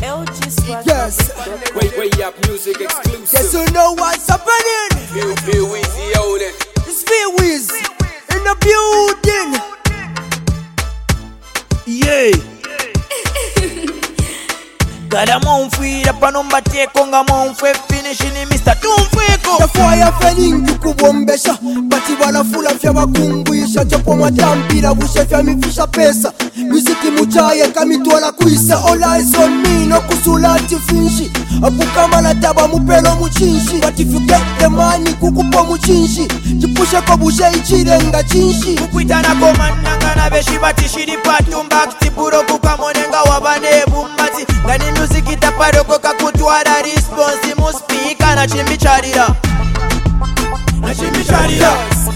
Yes. Way up music exclusive. Yes, you know what's happening. Feel Weezy own it. It's Feel Weezy in the building. Yeah. Kada monfwira pano mbateko nga monfwe finishini Mr. Tumfweko Tafaya feningi kubombesha Bati wanafula fya wakumbwisha Chapo matampira bushe fya mifisha pesa Muziki muchaye kamitwala kuisa All eyes on me no kusulati finshi Apukama na taba mupelo muchinshi But if you get the money kukupo muchinshi Jipushe ko bushe ichirenga chinshi Kukwitana komandanga na beshi batishiri patumba Kitipuro kukamonenga wabanebu mati Ngani music itaparoko kakutwara response Muspika na chimicharira Na chimicharira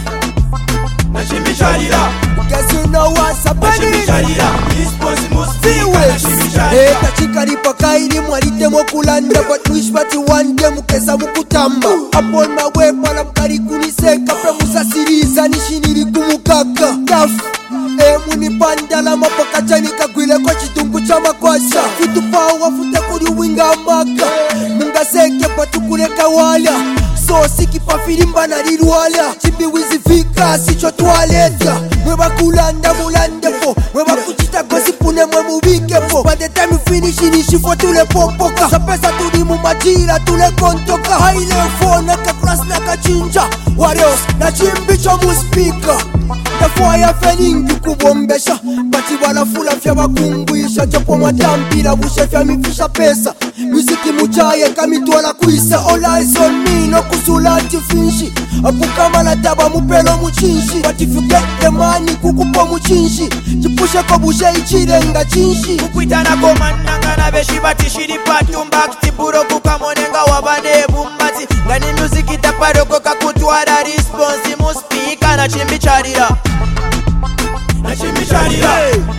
Na chimicharira Guess you know what's happening. Na chimicharira Response muspika na chimicharira Kachikaripa kairi mwalite mokulanda But wish bati one day mukesa mukutamba Upon my way pala mkari kuniseka Pre musasiriza nishiniri kumukaka Kaf muni pandala mapaka chanika gwile kwa chitungu cha makwasha Fitu pawa fute kuri winga maka Munga seke patu kureka wala So siki pa filimba na lirwala Chimbi wizi fika sicho tualeta Mweba kulanda mulande po Mweba kuchita gosi pune mwe mubike po By the time you finish inishifo tule popoka Sapesa tuli mumajira tule kontoka Haile phone ka class na kachinja What else? Na chimbi cho muspika Tafaya feningi kubombesha Bati wanafula fya wakumbwisha Chapo matampira bushe fya mifisha pesa Muziki muchaye kamitwala kuisa All eyes on me no kusulati finshi Apukama na taba mupelo muchinshi But if you get the money kukupo muchinshi Jipushe ko bushe ichirenga chinshi Kukwitana komandanga na beshi batishiri patumba Kitipuro kukamonenga wabanebu mati Ngani music itaparoko kakutwara response Muspika na chimicharira Na chimicharira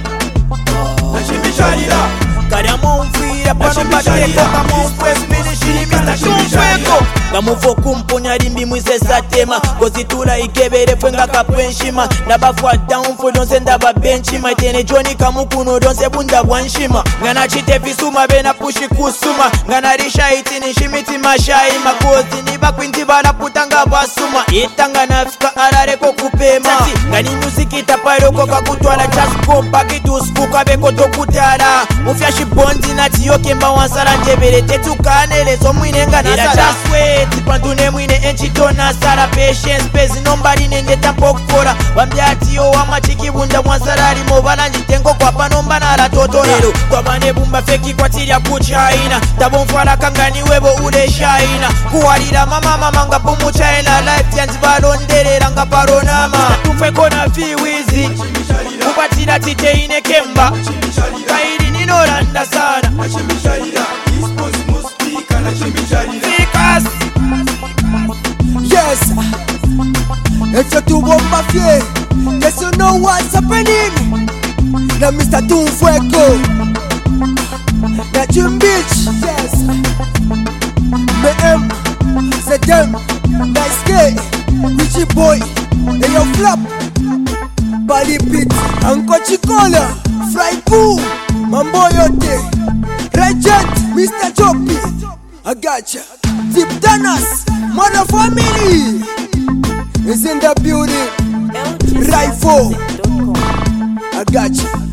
Na chimicharira Kada monfwira pano mbateko nga monfwe finishini Mr. Tumfweko Ngamuvo kumponya rimbi mwize satema Kozitula ikebere fwenga kapwenshima Nabafwa downfall donse ndaba benchima Itene joni kamukuno donse bunda bwanshima Ngana chite visuma bena pushi kusuma Ngana risha itini shimiti mashaima Kozi niba kwinti bana putanga basuma Itanga nafika arareko kupema Ngani music itaparoko kakutwala chaskopa Kituskuka beko tokutara Mufyashi bondi nati yoke mba wansara njebere Tetukane lezo mwine nga nasara Chaswe tipandune mwine enchito nasara Patience pezi nombari nende tampokora Wambiati yo wamachiki bunda wansara Limo bala njitengo kwa panomba nara totora Kwa bane bumba feki kwa tiria kuchaina Tabonfwala kangani webo ule shaina Kuwarira mama nga pumu chaina Life yanzi balonderera nga paronama Tumfweko na Fiwizi Kubatira tite ine kemba Kairi ninoranda sana Na chimicharira Response muspika na chimicharira Fikas Yes. If you too bomba fie Yes you know what's happening. Na Mr. Tumfweko Na Chimbich. Yes. M Zedem Nice K Richie Boy Eyo Flap Bali Pit Anko Chikola Fry Poo Mambo yote Regent Mr. Choppy I gotcha Deep Danas Mother family is in the building. Rifle I gotcha.